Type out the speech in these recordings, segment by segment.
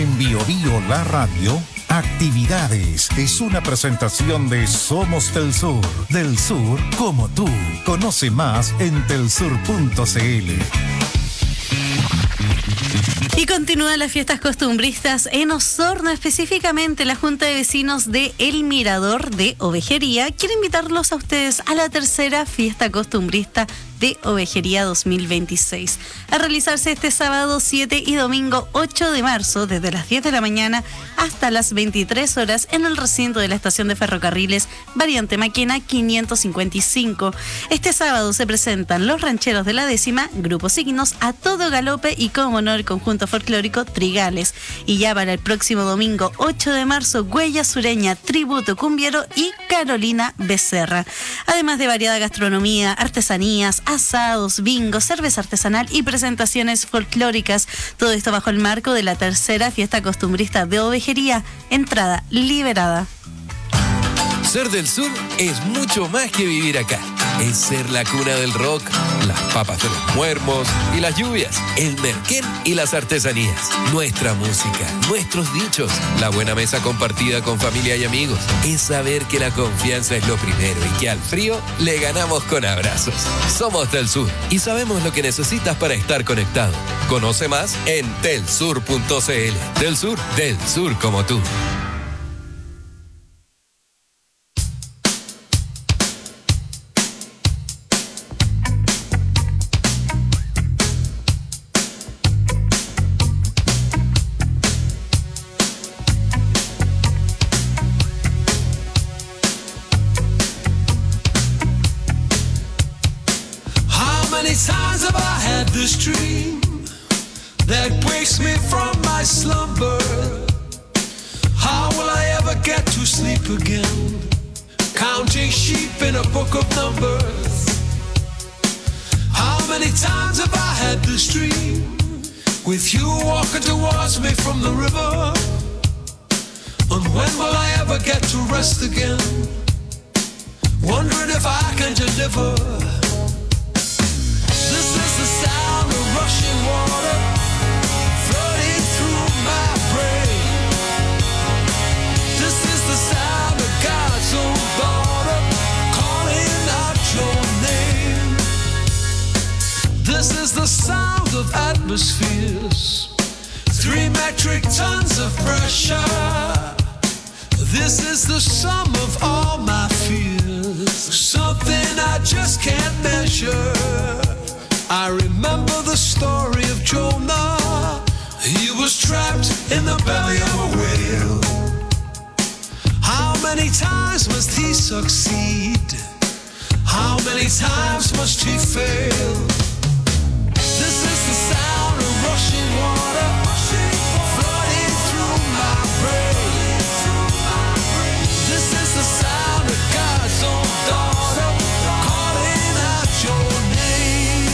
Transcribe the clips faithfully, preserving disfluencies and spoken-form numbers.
En Bio Bio La Radio, Actividades es una presentación de Somos del Sur, del sur como tú. Conoce más en telsur punto cl. Y continúan las fiestas costumbristas en Osorno, específicamente la Junta de Vecinos de El Mirador de Ovejería quiere invitarlos a ustedes a la tercera fiesta costumbrista de Ovejería dos mil veintiséis, a realizarse este sábado siete y domingo ocho de marzo desde las diez de la mañana hasta las veintitrés horas en el recinto de la estación de ferrocarriles variante Maquena quinientos cincuenta y cinco. Este sábado se presentan los rancheros de la décima, Grupo Signos, A Todo Galope y como no el conjunto folclórico Trigales. Y ya para el próximo domingo ocho de marzo, Huella Sureña, Tributo Cumbiero y Carolina Becerra. Además de variada gastronomía, artesanías, asados, bingo, cerveza artesanal y presentaciones folclóricas. Todo esto bajo el marco de la tercera fiesta costumbrista de Ovejería. Entrada liberada. Ser del sur es mucho más que vivir acá. Es ser la cuna del rock, las papas de los muermos y las lluvias, el merquén y las artesanías, nuestra música, nuestros dichos, la buena mesa compartida con familia y amigos. Es saber que la confianza es lo primero y que al frío le ganamos con abrazos. Somos del sur y sabemos lo que necesitas para estar conectado. Conoce más en telsur punto cl. Del sur, del sur como tú. This dream that wakes me from my slumber. How will I ever get to sleep again? Counting sheep in a book of numbers. How many times have I had this dream? With you walking towards me from the river. And when will I ever get to rest again? Wondering if I can deliver. This is the sound of rushing water flooding through my brain. This is the sound of God's own daughter calling out your name. This is the sound of atmospheres, three metric tons of pressure. This is the sum of all my fears, something I just can't measure. I remember the story of Jonah. He was trapped in the belly of a whale. How many times must he succeed? How many times must he fail? This is the sound of rushing water flooding through my brain. This is the sound of God's own daughter calling out your name.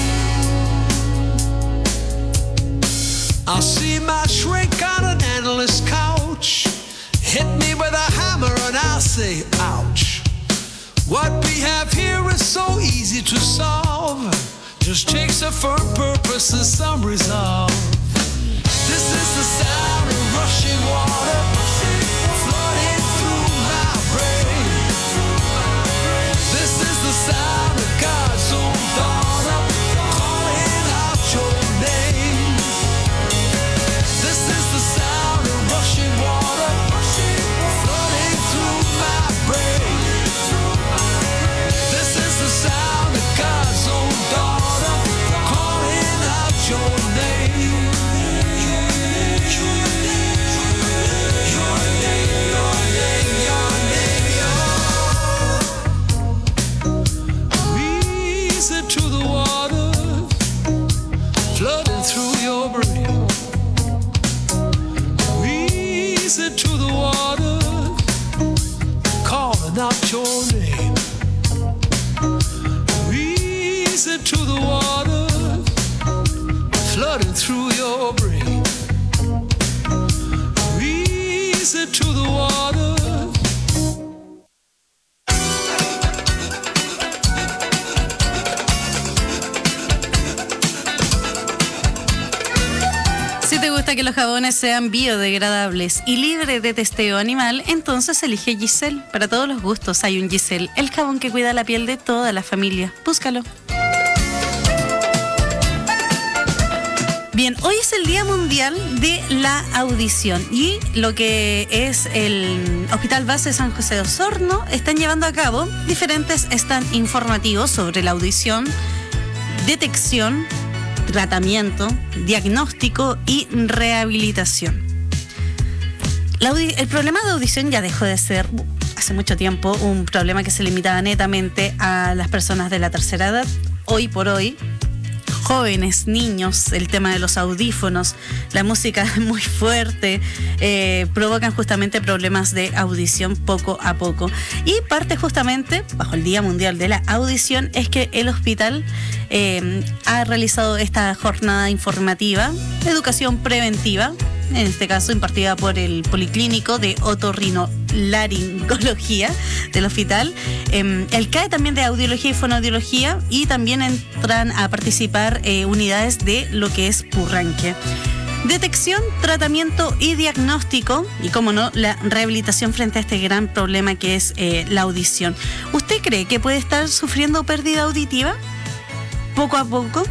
I'll see my shrink on an endless couch, hit me with a hammer and I'll say ouch. What we have here is so easy to solve, just takes a firm purpose and some resolve. This is the sound of rushing water flooding through my brain. This is the sound of God's own daughter calling out your name. This is the sound of rushing water flooding through my brain. This is the sound of God's own daughter calling out your name. Your name, your name, your name, your name, your name. Easy to the water flooding through your brain. Easy to the water calling out your name. Easy to the water flooding through your brain. Easy to the water. Si te gusta que los jabones sean biodegradables y libres de testeo animal, entonces elige Giselle. Para todos los gustos hay un Giselle, el jabón que cuida la piel de toda la familia. Búscalo. Bien, hoy es el Día Mundial de la Audición y lo que es el Hospital Base San José de Osorno están llevando a cabo diferentes stands informativos sobre la audición, detección, tratamiento, diagnóstico y rehabilitación. La audi- el problema de audición ya dejó de ser hace mucho tiempo un problema que se limitaba netamente a las personas de la tercera edad. Hoy por hoy, jóvenes, niños, el tema de los audífonos, la música muy fuerte, eh, provocan justamente problemas de audición poco a poco. Y parte justamente, bajo el Día Mundial de la Audición, es que el hospital eh, ha realizado esta jornada informativa, educación preventiva, en este caso impartida por el Policlínico de Otorrinolaringología del hospital, eh, el C A E también de Audiología y Fonoaudiología, y también entran a participar eh, unidades de lo que es Purranque. Detección, tratamiento y diagnóstico, y como no, la rehabilitación frente a este gran problema que es eh, la audición. ¿Usted cree que puede estar sufriendo pérdida auditiva poco a poco?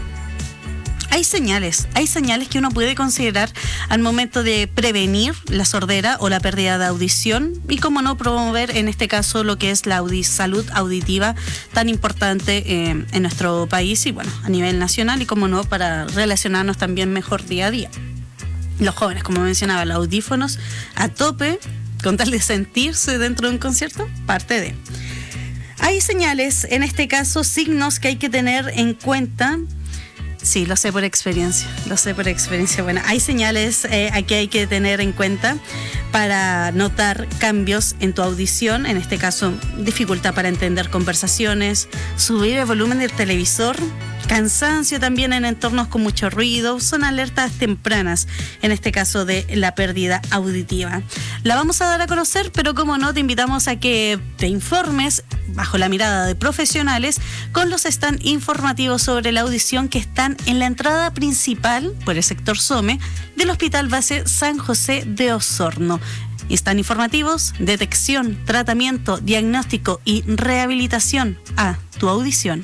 Hay señales, hay señales que uno puede considerar al momento de prevenir la sordera o la pérdida de audición y, como no, promover en este caso lo que es la audi- salud auditiva tan importante eh, en nuestro país y, bueno, a nivel nacional y, como no, para relacionarnos también mejor día a día. Los jóvenes, como mencionaba, los audífonos a tope con tal de sentirse dentro de un concierto, parte de. Hay señales, en este caso, signos que hay que tener en cuenta. Sí, lo sé por experiencia, lo sé por experiencia. Bueno, hay señales eh, que hay que tener en cuenta para notar cambios en tu audición, en este caso, dificultad para entender conversaciones, subir el volumen del televisor, cansancio también en entornos con mucho ruido, son alertas tempranas, en este caso de la pérdida auditiva. La vamos a dar a conocer, pero como no, te invitamos a que te informes bajo la mirada de profesionales con los stands informativos sobre la audición que están en la entrada principal por el sector SOME del Hospital Base San José de Osorno. Están informativos, detección, tratamiento, diagnóstico y rehabilitación a tu audición.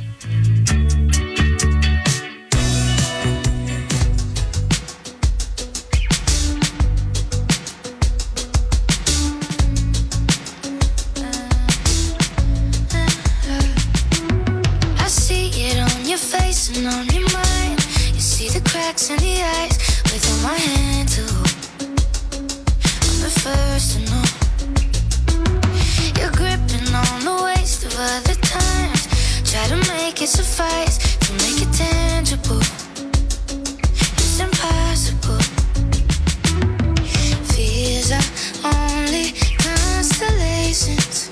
And on your mind, you see the cracks in the eyes. Without my hand to hold, I'm the first to know. You're gripping on the waist of other times. Try to make it suffice, to make it tangible. It's impossible. Fears are only constellations,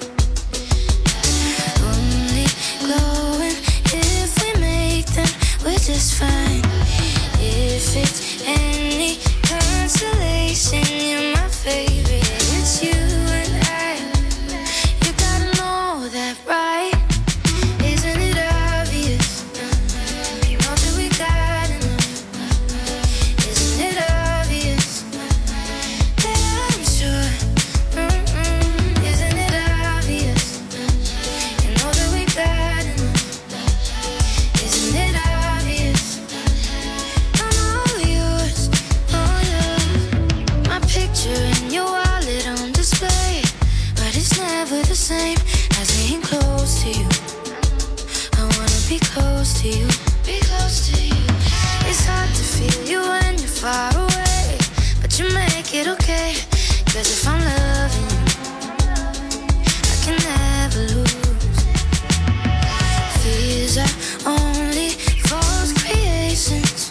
only glowing if we make them. We're just fine. If it's any consolation, you're my favorite. It's you and I. You gotta know that, right? Isn't it obvious? You know that we got enough. Isn't it obvious that I'm sure? Mm-mm. Isn't it obvious? You know that we got enough. Isn't it obvious? In your wallet on display, but it's never the same as being close to you. I wanna be close to you, be close to you. It's hard to feel you when you're far away, but you make it okay. Cause if I'm loving you, I can never lose. Fears are only false creations,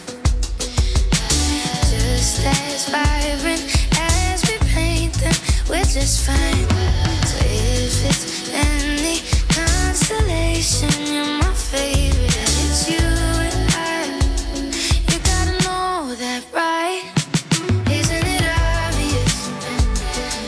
just as vibrant. We're just fine. So if it's any consolation, you're my favorite. It's you and I. You gotta know that, right? Isn't it obvious?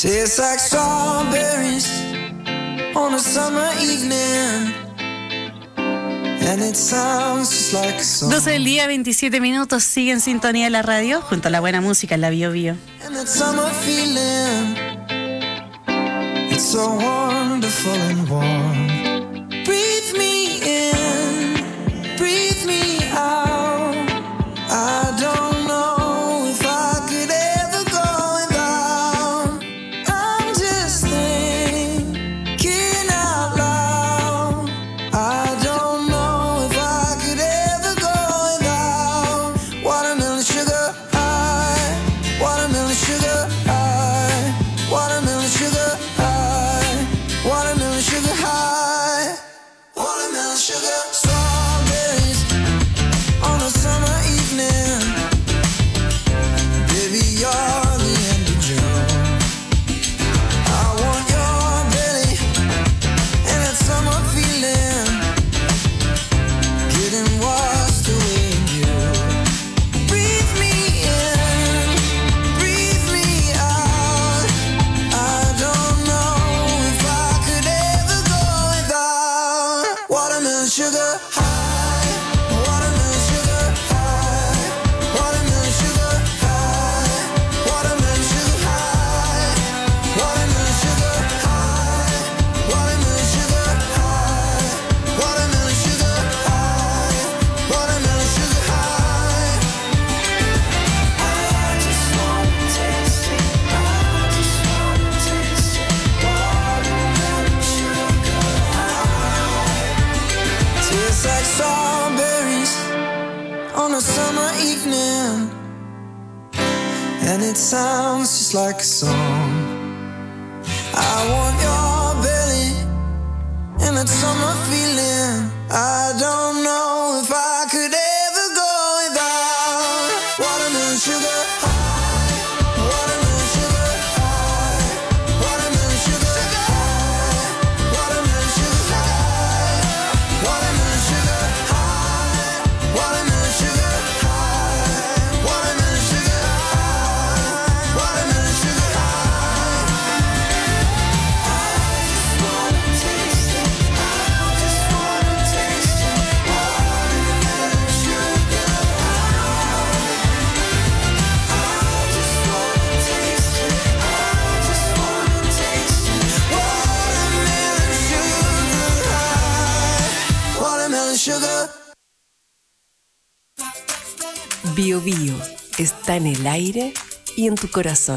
Tastes like strawberries on a summer evening. And it sounds just like a song. doce del día, veintisiete minutos, sigue en sintonía de la radio, junto a la buena música en la Bio Bio. And that summer feeling, it's so wonderful and warm. Breathe me in, breathe me out. I don't know if I could ever go without. I'm just thinking out loud. I don't know if I could ever go without watermelon sugar high, watermelon sugar high, watermelon sugar high, watermelon sugar high, watermelon sugar. Strawberries on a summer evening. Baby, you're the end of June. I want your belly and that summer feeling, getting washed away in you. Breathe me in, breathe me out. I don't know if I could ever go without watermelon sugar high, watermelon sugar high, watermelon sugar high, watermelon sugar high, watermelon sugar high, watermelon sugar high, watermelon sugar high, watermelon sugar high. I just wanna taste it, I just wanna taste it, watermelon sugar high. Tastes like strawberries on a summer evening, and it sounds just like a song. I want your belly and that summer feeling. I don't know if I could ever go without watermelon sugar high, watermelon sugar high, watermelon sugar high, watermelon sugar high, watermelon sugar high, watermelon sugar high, watermelon sugar high, watermelon sugar high. I just wanna taste it, I just wanna taste it, watermelon sugar high. I just wanna taste it, I just wanna taste it, watermelon sugar high, watermelon sugar. Bio Bio está en el aire y en tu corazón.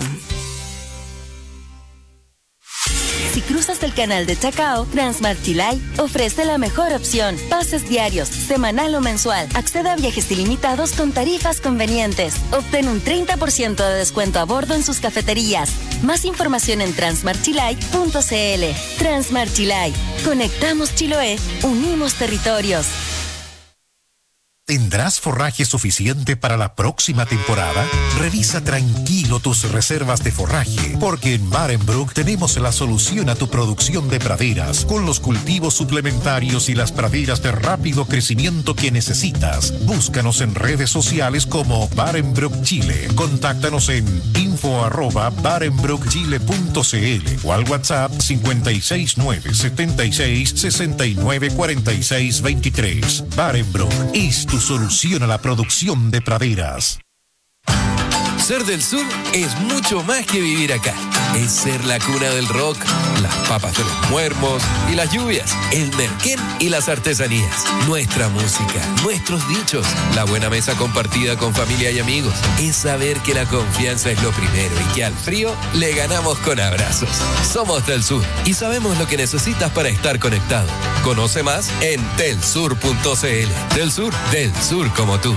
Si cruzas el canal de Chacao, Transmart Chilay ofrece la mejor opción. Pases diarios, semanal o mensual. Accede a viajes ilimitados con tarifas convenientes. Obtén un treinta por ciento de descuento a bordo en sus cafeterías. Más información en transmart chilay punto c l. Transmart Chilay. Conectamos Chiloé. Unimos territorios. ¿Tendrás forraje suficiente para la próxima temporada? Revisa tranquilo tus reservas de forraje, porque en Barenbrook tenemos la solución a tu producción de praderas, con los cultivos suplementarios y las praderas de rápido crecimiento que necesitas. Búscanos en redes sociales como Barenbrook Chile. Contáctanos en info arroba barenbrook chile punto c l o al WhatsApp cinco seis nueve, siete seis, seis nueve, cuatro seis dos tres. Barenbrook es tu solución a la producción de praderas. Ser del Sur es mucho más que vivir acá. Es ser la cuna del rock, las papas de los muermos y las lluvias, el merquén y las artesanías, nuestra música, nuestros dichos, la buena mesa compartida con familia y amigos. Es saber que la confianza es lo primero y que al frío le ganamos con abrazos. Somos del Sur y sabemos lo que necesitas para estar conectado. Conoce más en telsur punto c l. Del Sur, del Sur como tú.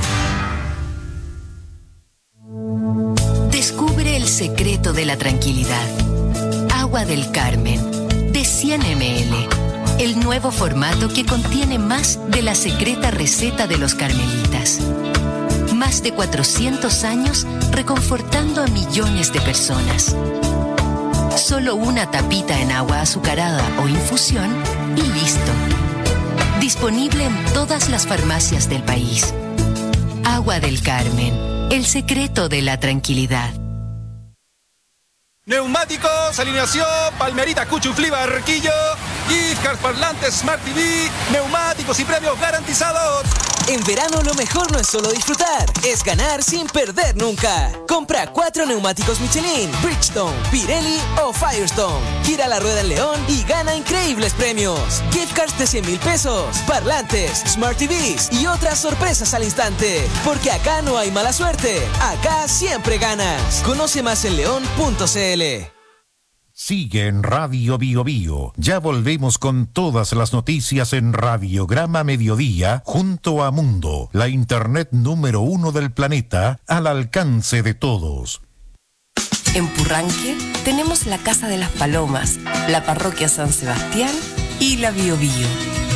Descubre el secreto de la tranquilidad. Agua del Carmen, de cien mililitros. El nuevo formato que contiene más de la secreta receta de los carmelitas. Más de cuatrocientos años reconfortando a millones de personas. Solo una tapita en agua azucarada o infusión y listo. Disponible en todas las farmacias del país. Agua del Carmen, el secreto de la tranquilidad. Neumáticos, alineación, Palmerita, Cuchuflí, Barquillo, gift cards, parlantes, Smart T V, neumáticos y premios garantizados. En verano lo mejor no es solo disfrutar, es ganar sin perder nunca. Compra cuatro neumáticos Michelin, Bridgestone, Pirelli o Firestone. Gira la rueda en León y gana increíbles premios. Gift cards de cien mil pesos, parlantes, Smart T Vs y otras sorpresas al instante. Porque acá no hay mala suerte, acá siempre ganas. Conoce más en león punto c l. Sigue en Radio Bio Bio. Ya volvemos con todas las noticias en Radiograma Mediodía junto a Mundo, la internet número uno del planeta, al alcance de todos. En Purranque tenemos la Casa de las Palomas, la Parroquia San Sebastián y la Bio Bio.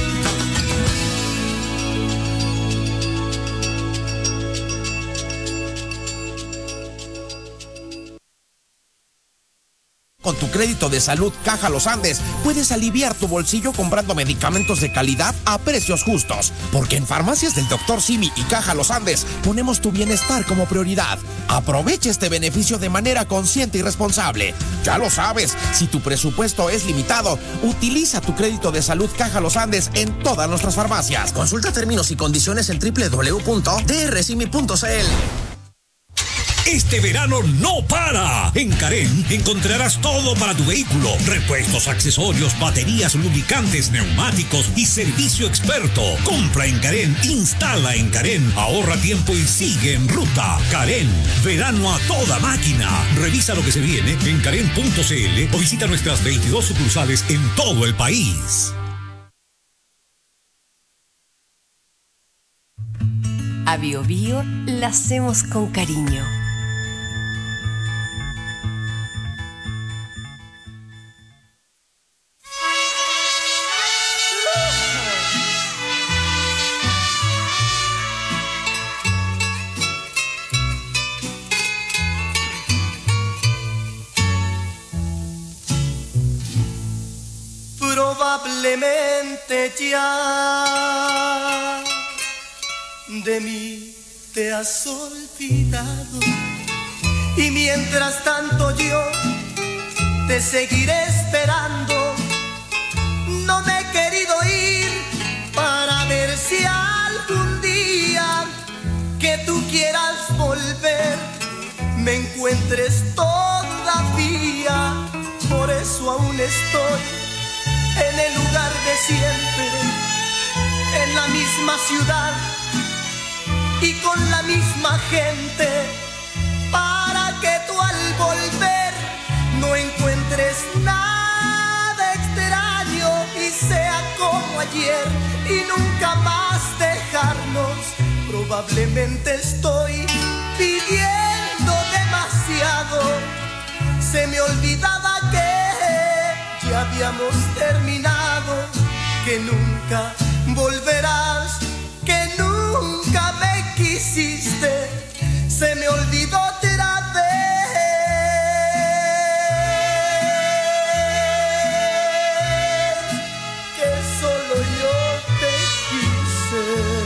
Con tu crédito de salud Caja Los Andes puedes aliviar tu bolsillo comprando medicamentos de calidad a precios justos. Porque en Farmacias del doctor Simi y Caja Los Andes ponemos tu bienestar como prioridad. Aprovecha este beneficio de manera consciente y responsable. Ya lo sabes, si tu presupuesto es limitado, utiliza tu crédito de salud Caja Los Andes en todas nuestras farmacias. Consulta términos y condiciones en doble u doble u doble u punto d r simi punto c l. Este verano no para. En Carén encontrarás todo para tu vehículo. Repuestos, accesorios, baterías, lubricantes, neumáticos y servicio experto. Compra en Carén, instala en Carén, ahorra tiempo y sigue en ruta. Carén, verano a toda máquina. Revisa lo que se viene en carén punto c l o visita nuestras veintidós sucursales en todo el país. A Bio Bio la hacemos con cariño. Probablemente ya de mí te has olvidado y mientras tanto yo te seguiré esperando. No me he querido ir para ver si algún día que tú quieras volver me encuentres todavía. Por eso aún estoy en el lugar de siempre, en la misma ciudad y con la misma gente, para que tú al volver no encuentres nada extraño y sea como ayer y nunca más dejarnos. Probablemente estoy pidiendo demasiado, se me olvidaba que ya habíamos terminado, que nunca volverás, que nunca me quisiste, se me olvidó otra vez que solo yo te quise.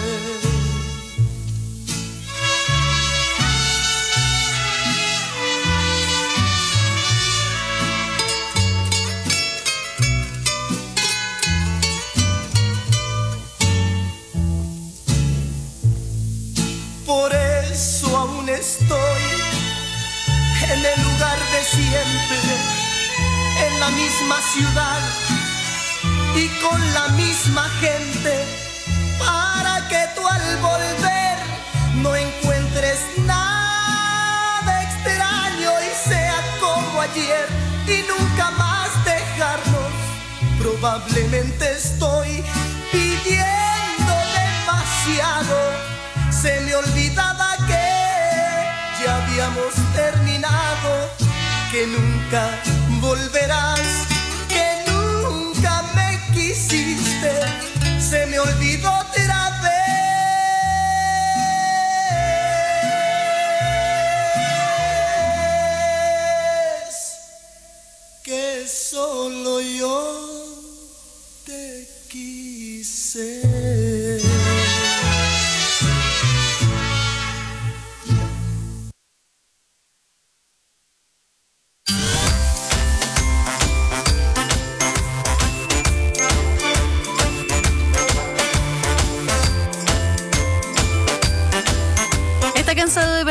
Por eso aún estoy en el lugar de siempre, en la misma ciudad y con la misma gente, para que tú al volver no encuentres nada extraño y sea como ayer y nunca más dejarnos. Probablemente estoy pidiendo demasiado, se me olvidaba que ya habíamos terminado, que nunca volverás, que nunca me quisiste, se me olvidó otra vez que solo yo te quise.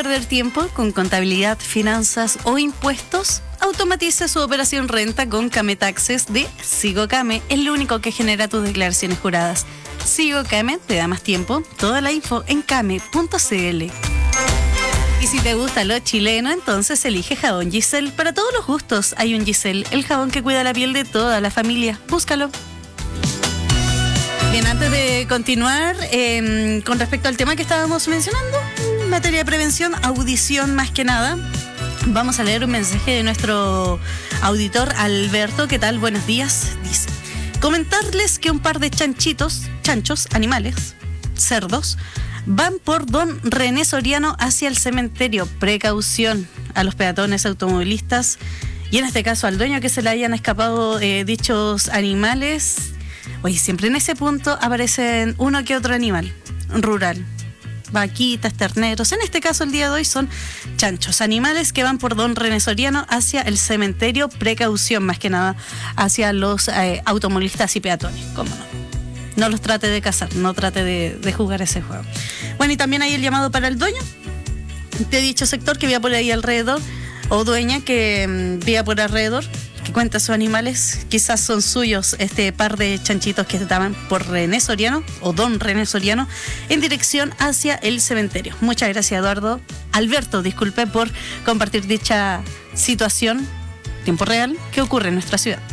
perder tiempo con contabilidad, finanzas o impuestos? Automatice su operación renta con Came Taxes de SigoCame, el único que genera tus declaraciones juradas. SigoCame te da más tiempo. Toda la info en came punto cl. Y si te gusta lo chileno, entonces elige jabón Giselle. Para todos los gustos hay un Giselle, el jabón que cuida la piel de toda la familia. Búscalo. Bien, antes de continuar, eh, con respecto al tema que estábamos mencionando, en materia de prevención, audición más que nada, vamos a leer un mensaje de nuestro auditor Alberto. ¿Qué tal? Buenos días. Dice: comentarles que un par de chanchitos, chanchos, animales, cerdos, van por Don René Soriano hacia el cementerio. Precaución a los peatones, automovilistas y en este caso al dueño que se le hayan escapado eh, dichos animales. Oye, siempre en ese punto aparecen uno que otro animal rural. Vaquitas, terneros. En este caso el día de hoy son chanchos, animales que van por Don René Soriano hacia el cementerio. Precaución más que nada hacia los eh, automovilistas y peatones. ¿Cómo no? No los trate de cazar, no trate de, de jugar ese juego. Bueno, y también hay el llamado para el dueño de dicho sector que viva por ahí alrededor, o dueña que um, viva por alrededor, que cuenta sus animales. Quizás son suyos este par de chanchitos que estaban por René Soriano, o Don René Soriano, en dirección hacia el cementerio. Muchas gracias, Eduardo. Alberto, disculpe por compartir dicha situación, tiempo real, que ocurre en nuestra ciudad.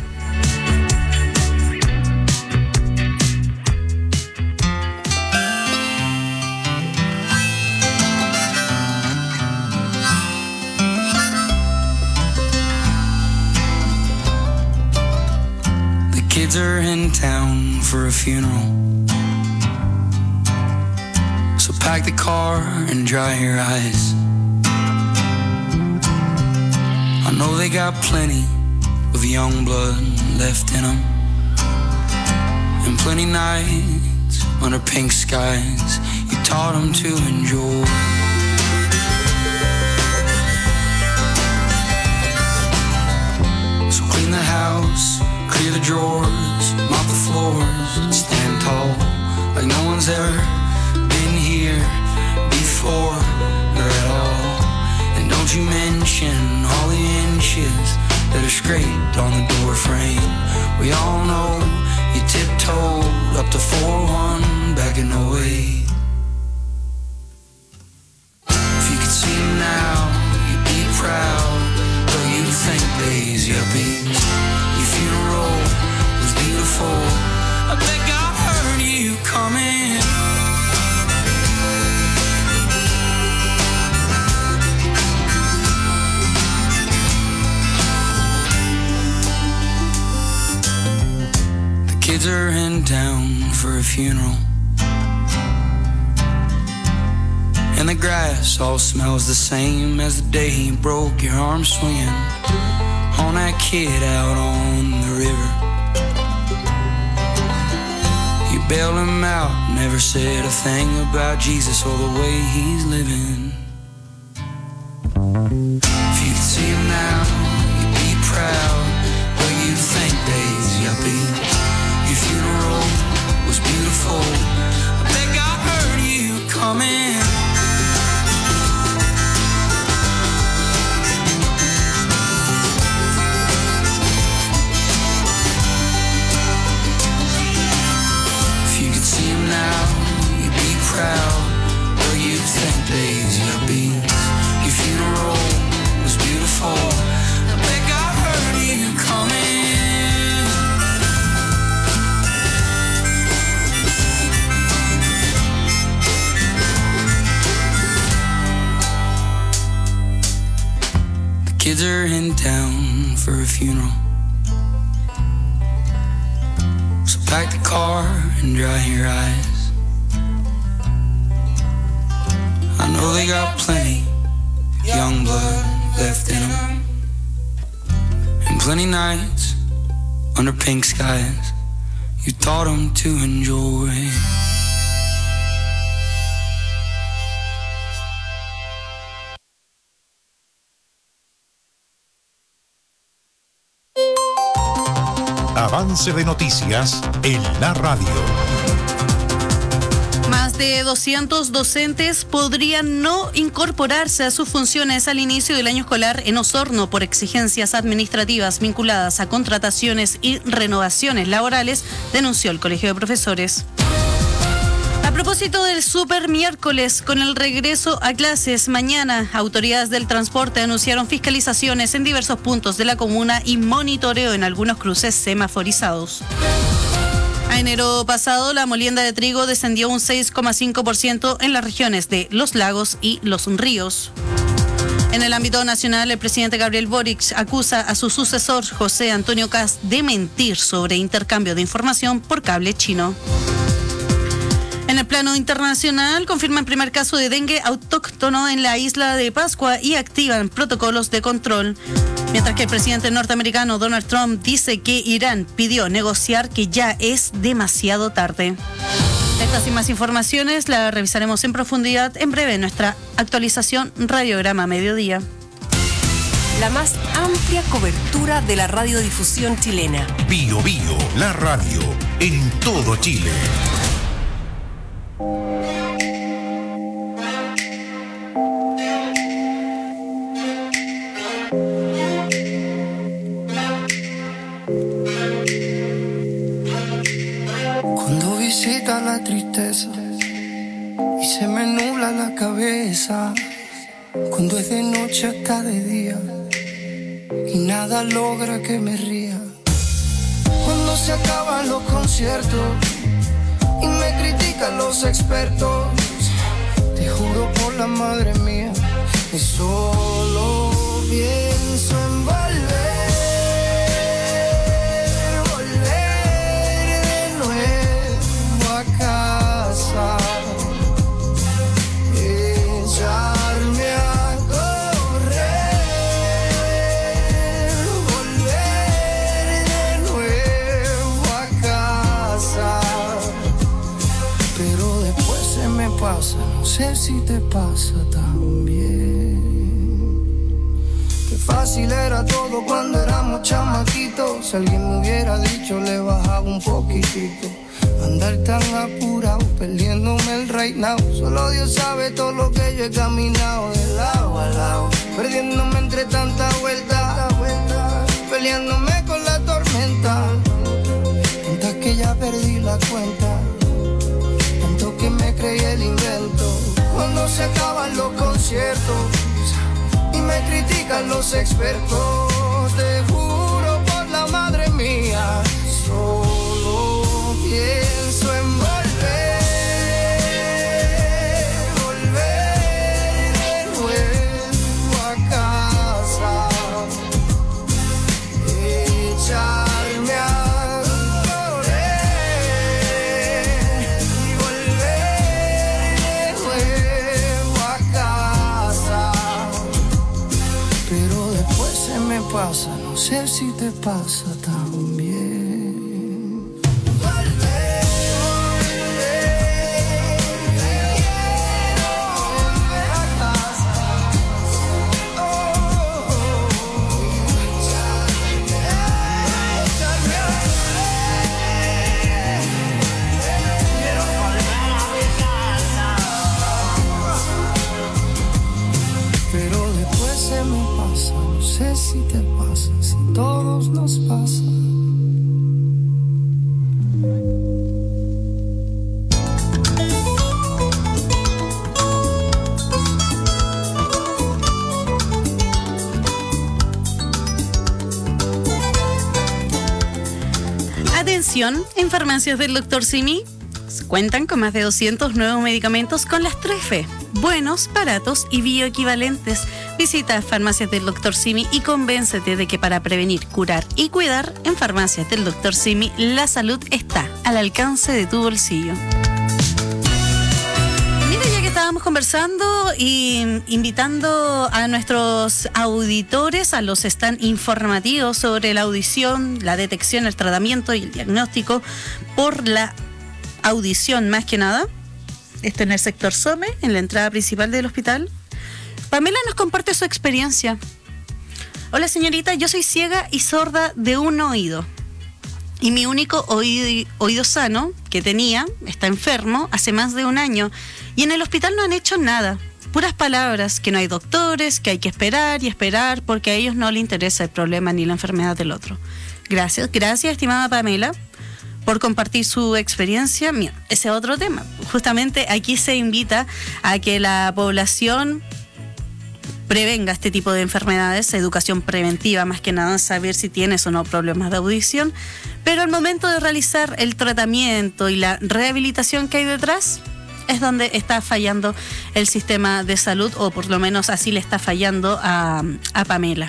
Kids are in town for a funeral, so pack the car and dry your eyes. I know they got plenty of young blood left in them, and plenty nights under pink skies you taught them to enjoy. So clean the house, clear the drawers, mop the floors, stand tall like no one's ever been here before or at all. And don't you mention all the inches that are scraped on the door frame. We all know you tiptoed up to four one back in oh eight. If you could see him now, you'd be proud, though you'd think they's yuppies. Your funeral was beautiful, I bet God heard you coming. The kids are in town for a funeral, and the grass all smells the same as the day you broke your arm swinging on that kid out on the river. You bailed him out, never said a thing about Jesus or the way he's living. If you could see him now, you'd be proud, but you'd think they's yuppie. Your funeral was beautiful, I bet God heard you coming. Now you'd be proud, or you'd think they's yuppies. Your funeral was beautiful, I bet God heard you coming. The kids are in town for a funeral, so pack the car and dry your eyes. I know they got plenty young blood left in them, and plenty nights under pink skies you taught them to enjoy. Avance de noticias en la radio. Más de doscientos docentes podrían no incorporarse a sus funciones al inicio del año escolar en Osorno por exigencias administrativas vinculadas a contrataciones y renovaciones laborales, denunció el Colegio de Profesores. A propósito del super miércoles, con el regreso a clases mañana, autoridades del transporte anunciaron fiscalizaciones en diversos puntos de la comuna y monitoreo en algunos cruces semaforizados. A enero pasado, la molienda de trigo descendió un seis coma cinco por ciento en las regiones de Los Lagos y Los Ríos. En el ámbito nacional, el presidente Gabriel Boric acusa a su sucesor, José Antonio Kast, de mentir sobre intercambio de información por cable chino. En el plano internacional, confirman primer caso de dengue autóctono en la isla de Pascua y activan protocolos de control. Mientras que el presidente norteamericano Donald Trump dice que Irán pidió negociar, que ya es demasiado tarde. Estas y más informaciones las revisaremos en profundidad en breve en nuestra actualización Radiograma Mediodía. La más amplia cobertura de la radiodifusión chilena. Bio Bio, la radio en todo Chile. Cuando visita la tristeza y se me nubla la cabeza, cuando es de noche hasta de día y nada logra que me ría, cuando se acaban los conciertos y me critican los expertos, te juro por la madre mía que solo pienso en volver. Echarme a correr, volver de nuevo a casa. Pero después se me pasa, no sé si te pasa también. Qué fácil era todo cuando éramos chamaquitos. Si alguien me hubiera dicho, le bajaba un poquitito. Andar tan apurado, perdiéndome el right now. Solo Dios sabe todo lo que yo he caminado de lado a lado, perdiéndome entre tanta vuelta, peleándome con la tormenta. Tantas que ya perdí la cuenta, tanto que me creí el invento. Cuando se acaban los conciertos y me critican los expertos, te juro por la madre mía, solo pienso en volver, volver de nuevo a casa, echarme a correr y volver de nuevo a casa. Pero después se me pasa, no sé si te pasa también. No sé si te pasa, si todos nos pasa. Atención, en farmacias del doctor Simi cuentan con más de doscientos nuevos medicamentos con las tres F: buenos, baratos y bioequivalentes. Visita farmacias del doctor Simi y convéncete de que para prevenir, curar y cuidar, en farmacias del doctor Simi la salud está al alcance de tu bolsillo. Mira, ya que estábamos conversando y invitando a nuestros auditores a los stand informativos sobre la audición, la detección, el tratamiento y el diagnóstico por la audición, más que nada, esto en el sector SOME, en la entrada principal del hospital. Pamela nos comparte su experiencia. Hola señorita, yo soy ciega y sorda de un oído. Y mi único oído, oído sano que tenía está enfermo hace más de un año. Y en el hospital no han hecho nada. Puras palabras, que no hay doctores, que hay que esperar y esperar, porque a ellos no les interesa el problema ni la enfermedad del otro. Gracias, gracias, estimada Pamela, por compartir su experiencia. Mira, ese es otro tema. Justamente aquí se invita a que la población prevenga este tipo de enfermedades, educación preventiva, más que nada saber si tienes o no problemas de audición, pero al momento de realizar el tratamiento y la rehabilitación que hay detrás, es donde está fallando el sistema de salud, o por lo menos así le está fallando a, a Pamela.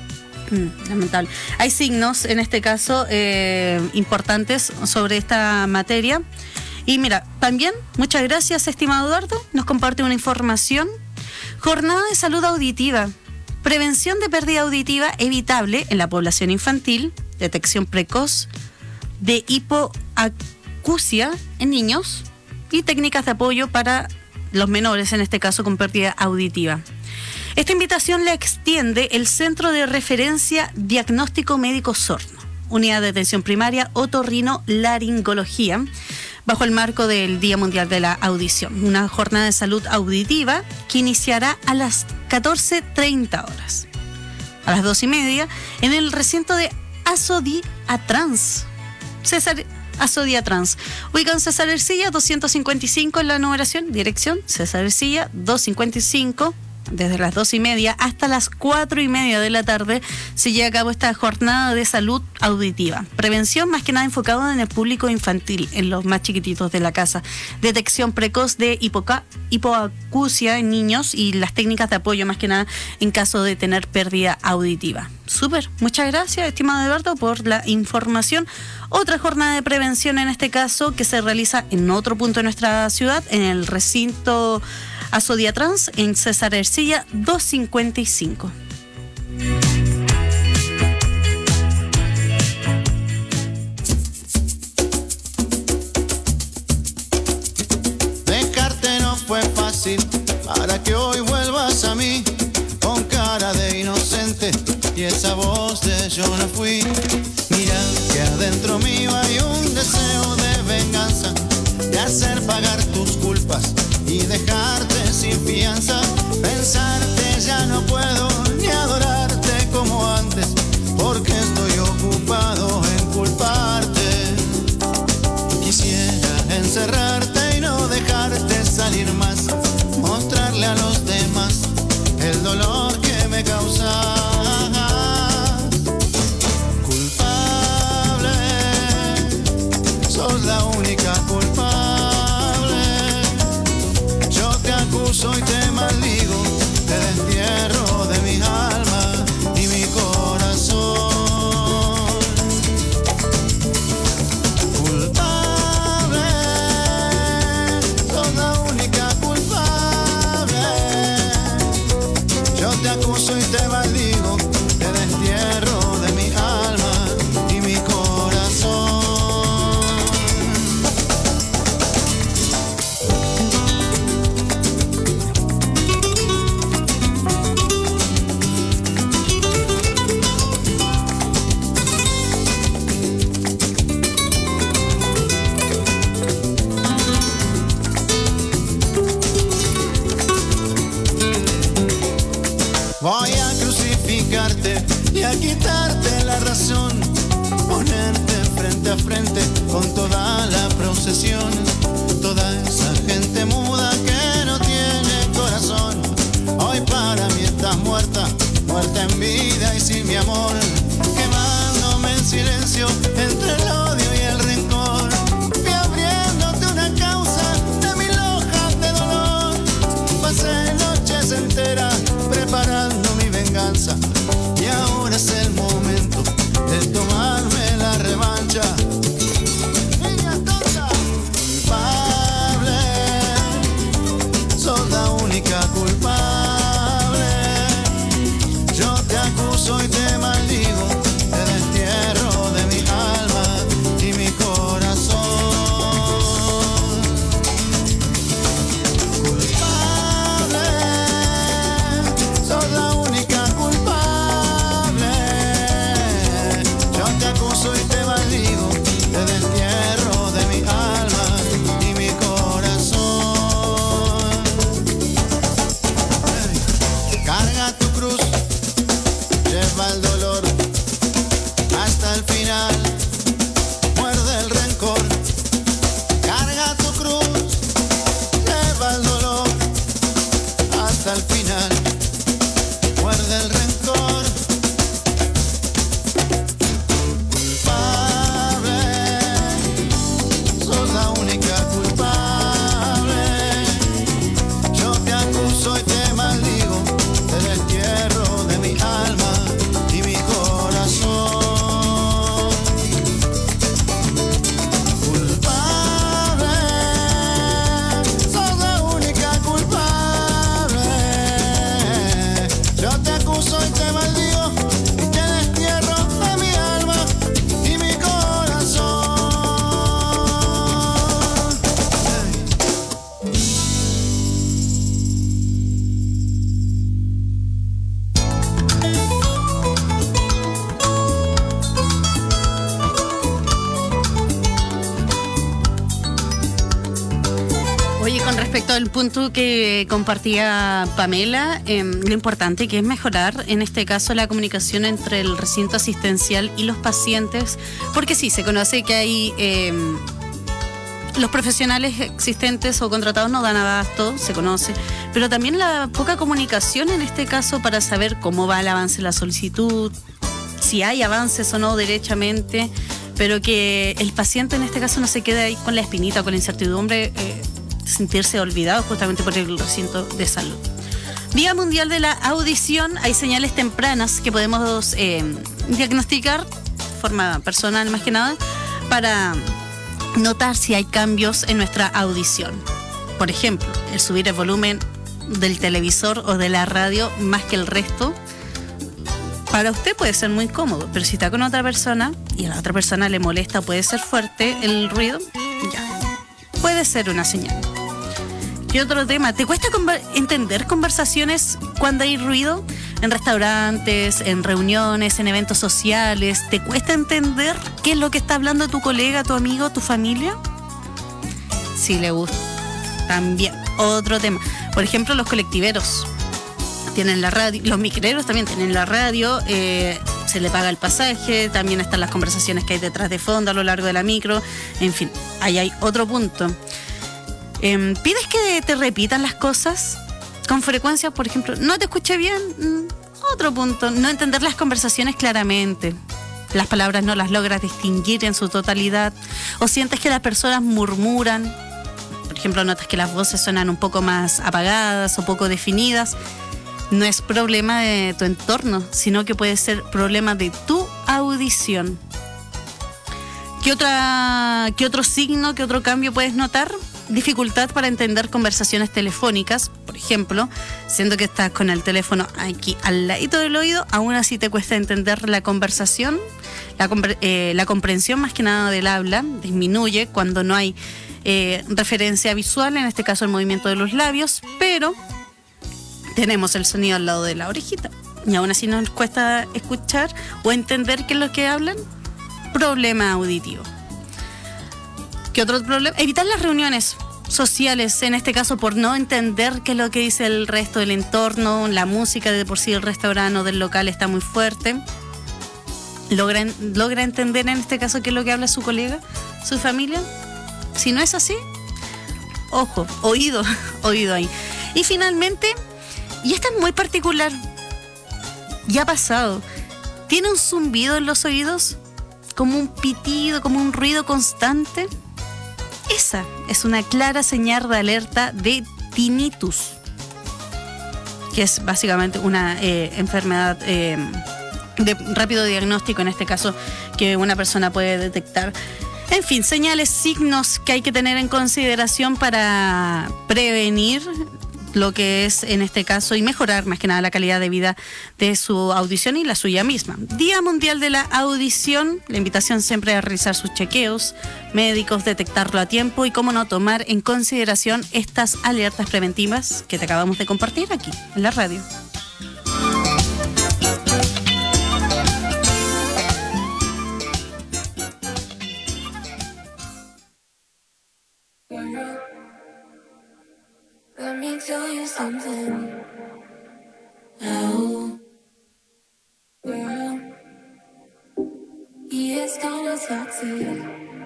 Mm, lamentable. Hay signos, en este caso, eh, importantes sobre esta materia. Y mira, también, muchas gracias, estimado Eduardo, nos comparte una información. Jornada de salud auditiva. Prevención de pérdida auditiva evitable en la población infantil. Detección precoz de hipoacusia en niños. Y técnicas de apoyo para los menores, en este caso con pérdida auditiva. Esta invitación la extiende el Centro de Referencia Diagnóstico Médico Sorno, Unidad de Atención Primaria Otorrino-Laringología, bajo el marco del Día Mundial de la Audición. Una jornada de salud auditiva que iniciará a las catorce treinta horas. A las dos y media, en el recinto de Azodiatrans. César Azodiatrans. Ubican César Ercilla doscientos cincuenta y cinco en la numeración, dirección César Ercilla doscientos cincuenta y cinco. Desde las dos y media hasta las cuatro y media de la tarde se lleva a cabo esta jornada de salud auditiva. Prevención más que nada enfocada en el público infantil, en los más chiquititos de la casa. Detección precoz de hipoca, hipoacusia en niños y las técnicas de apoyo más que nada en caso de tener pérdida auditiva. Súper, muchas gracias, estimado Eduardo, por la información. Otra jornada de prevención en este caso que se realiza en otro punto de nuestra ciudad, en el recinto Azodiatrans, en César Ercilla doscientos cincuenta y cinco. Dejarte no fue fácil para que hoy vuelvas a mí con cara de inocente y esa voz de yo no fui. Mira que adentro mío hay un deseo de venganza, de hacer pagar tus culpas y dejarte sin fianza. Pensarte ya no puedo ni adorarte como antes, porque estoy ocupado en culparte. Quisiera encerrarte y no dejarte salir más, mostrarle a los demás el dolor que me causas. Culpable, sos la única culpable. Acuso y te maldigo, te destierro de mi alma y mi corazón. Culpable, sos la única culpable. Yo te acuso y te maldigo, te destierro de mi alma y mi corazón. Voy a crucificarte y a quitarte la razón, ponerte frente a frente con toda la procesión, toda esa gente muda que no tiene corazón. Hoy para mí estás muerta, muerta en vida y sin mi amor, quemándome en silencio entre el odio y el rencor. Fui abriéndote una causa de mil hojas de dolor, pasé noches enteras preparando mi venganza y ahora es el momento de tomarme la revancha. Oye, con respecto al punto que compartía Pamela, eh, lo importante que es mejorar, en este caso, la comunicación entre el recinto asistencial y los pacientes, porque sí, se conoce que hay... Eh, los profesionales existentes o contratados no dan abasto, se conoce, pero también la poca comunicación en este caso para saber cómo va el avance de la solicitud, si hay avances o no derechamente, pero que el paciente en este caso no se quede ahí con la espinita, con la incertidumbre, eh, sentirse olvidado justamente por el recinto de salud. Día Mundial de la Audición, hay señales tempranas que podemos eh, diagnosticar de forma personal más que nada para notar si hay cambios en nuestra audición. Por ejemplo, el subir el volumen del televisor o de la radio más que el resto. Para usted puede ser muy cómodo, pero si está con otra persona y a la otra persona le molesta, puede ser fuerte el ruido, ya, puede ser una señal. ¿Qué otro tema? ¿Te cuesta conver- entender conversaciones cuando hay ruido? En restaurantes, en reuniones, en eventos sociales. ¿Te cuesta entender qué es lo que está hablando tu colega, tu amigo, tu familia? Sí le gusta. También, otro tema. Por ejemplo, los colectiveros tienen la radio, los micreros también tienen la radio, eh, se le paga el pasaje, también están las conversaciones que hay detrás de fondo a lo largo de la micro. En fin, ahí hay otro punto. Eh, ¿Pides que te repitan las cosas con frecuencia? Por ejemplo, ¿no te escuché bien? Mm, otro punto, no entender las conversaciones claramente. Las palabras no las logras distinguir en su totalidad. O sientes que las personas murmuran. Por ejemplo, notas que las voces suenan un poco más apagadas o poco definidas. No es problema de tu entorno, sino que puede ser problema de tu audición. ¿Qué otra, qué otro signo, qué otro cambio puedes notar? Dificultad para entender conversaciones telefónicas, por ejemplo, siendo que estás con el teléfono aquí al ladito del oído, aún así te cuesta entender la conversación, la, eh, la comprensión más que nada del habla disminuye cuando no hay eh, referencia visual, en este caso el movimiento de los labios, pero tenemos el sonido al lado de la orejita y aún así nos cuesta escuchar o entender qué es lo que hablan. Problema auditivo. ¿Qué otro problema? Evitar las reuniones sociales, en este caso por no entender qué es lo que dice el resto del entorno, la música de por sí del restaurante o del local está muy fuerte. ¿Logra, logra entender en este caso qué es lo que habla su colega, su familia? Si no es así, ojo, oído, oído ahí. Y finalmente, y esta es muy particular, ya ha pasado, ¿tiene un zumbido en los oídos? Como un pitido, como un ruido constante. Esa es una clara señal de alerta de tinnitus, que es básicamente una eh, enfermedad eh, de rápido diagnóstico, en este caso, que una persona puede detectar. En fin, señales, signos que hay que tener en consideración para prevenir lo que es en este caso y mejorar más que nada la calidad de vida de su audición y la suya misma. Día Mundial de la Audición, la invitación siempre a realizar sus chequeos médicos, detectarlo a tiempo y cómo no tomar en consideración estas alertas preventivas que te acabamos de compartir aquí en la radio. Let me tell you something. Oh, girl, he is kinda toxic.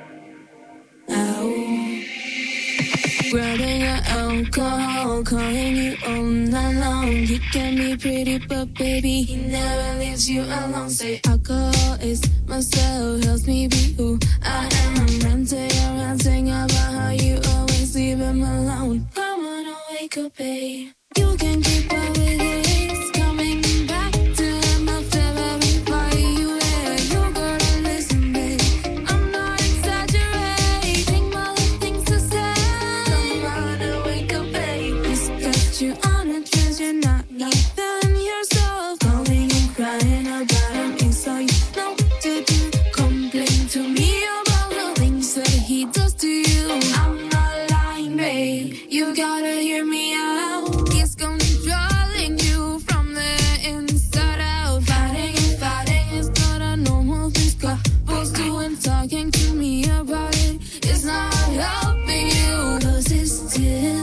Oh, grabbing your alcohol, calling you all night long. He can be pretty, but baby, he never leaves you alone. Say alcohol is myself, helps me be who I am. I'm ranting, I'm ranting about how you always leave him alone. Come on, wake up, babe. You can keep up with it. It's coming back to my favorite part. You where you gotta listen, babe. I'm not exaggerating all the things to say. Come on, wake up, babe. It's got you on a trance. You're not even yourself. Calling and crying about him. It's all you know to do. Complain to me about the things that he does to you. I'm not lying, babe. You gotta hear me out. He's controlling you from the inside out. Fighting and fighting is not a normal thing. Supposed to and talking to me about it. It's not helping you. Cause it's still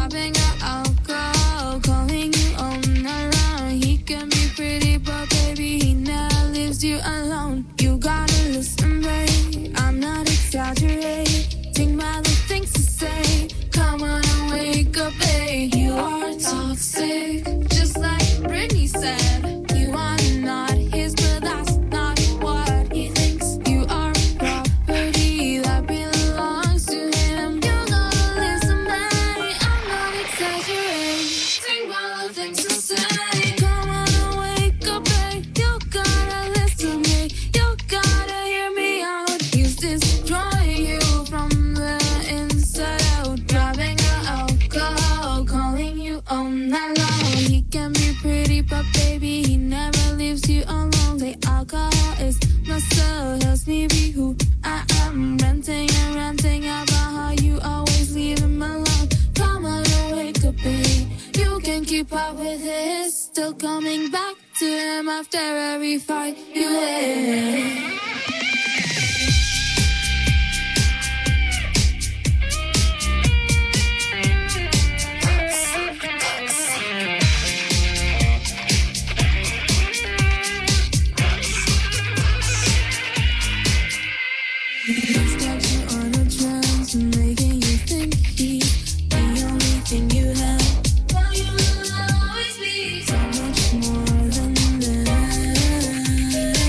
dropping your alcohol, calling you all night long. He can be pretty, but baby, he never leaves you alone. You gotta listen, babe, I'm not exaggerating by the things to say. Come on and wake up, babe. You are toxic, just like Britney said. You are not his, but that's not what he thinks. You are property that belongs to him. You gotta listen, babe, I'm not exaggerating by the things to say. Come on and wake up, babe. You gotta listen, babe. You gotta hear me out. He's destroying you from the inside out. Driving your alcohol, calling you all night long. He can be pretty, but baby, he never leaves you alone. The alcohol is my soul, helps me be who I am. Ranting and ranting about how you always leave him alone. Come on and wake up, babe. You can keep up with it. Still coming back to him after every fight you had.